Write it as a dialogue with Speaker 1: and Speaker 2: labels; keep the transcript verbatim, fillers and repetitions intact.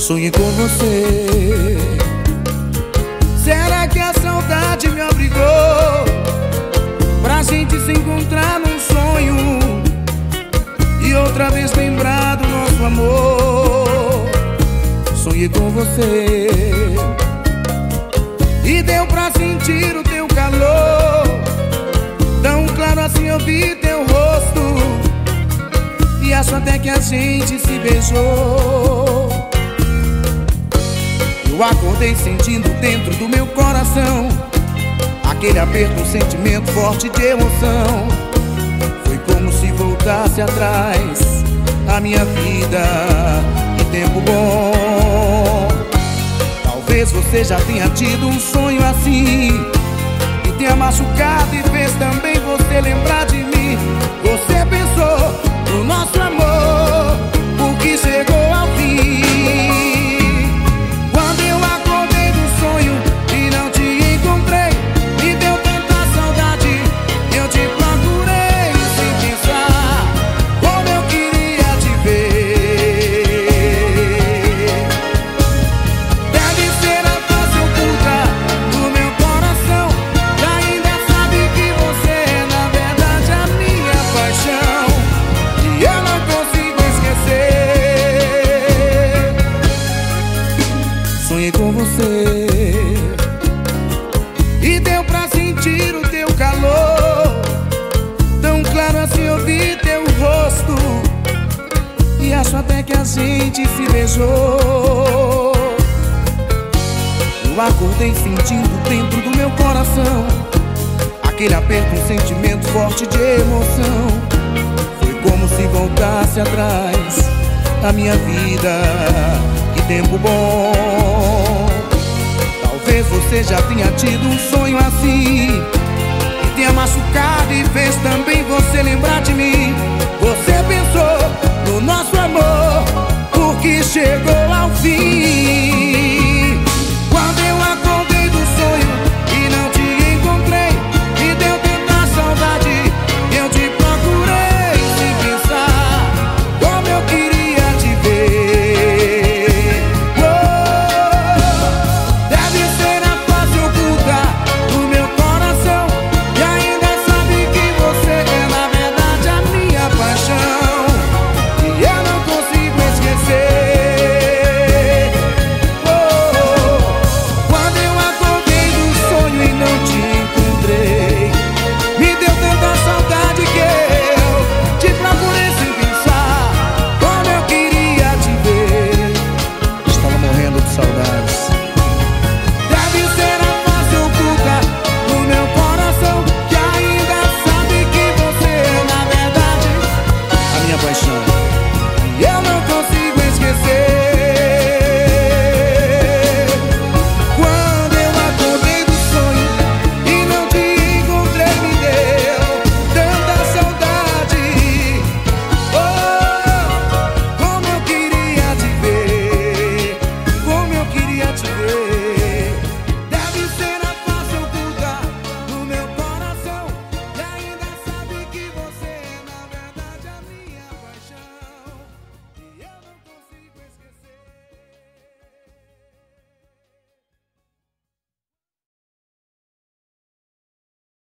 Speaker 1: Sonhei com você. Será que a saudade me obrigou pra gente se encontrar num sonho e outra vez lembrar do nosso amor? Sonhei com você e deu pra sentir o teu calor, tão claro assim eu vi teu rosto, e acho até que a gente se beijou. Eu acordei sentindo dentro do meu coração aquele aperto, um sentimento forte de emoção. Foi como se voltasse atrás a minha vida, que tempo bom. Talvez você já tenha tido um sonho assim, que tenha machucado e fez também você lembrar de mim. Você pensou no nosso amor, porque chegou ao fim. Quando eu acordei do sonho e não te encontrei, me deu tanta saudade, eu te procurei sem pensar como eu queria te ver. Deve ser a face oculta do meu coração, que ainda sabe que você é na verdade a minha paixão, e eu não consigo esquecer. Sonhei com você e deu pra sentir o teu calor, tão claro assim eu vi teu rosto, e acho até que a gente se beijou. Eu acordei sentindo dentro do meu coração aquele aperto, um sentimento forte de emoção. Foi como se voltasse atrás a minha vida, que tempo bom. Talvez você já tenha tido um sonho assim, que tenha machucado e fez também você lembrar de mim. Você pensou no nosso amor, porque chegou ao fim.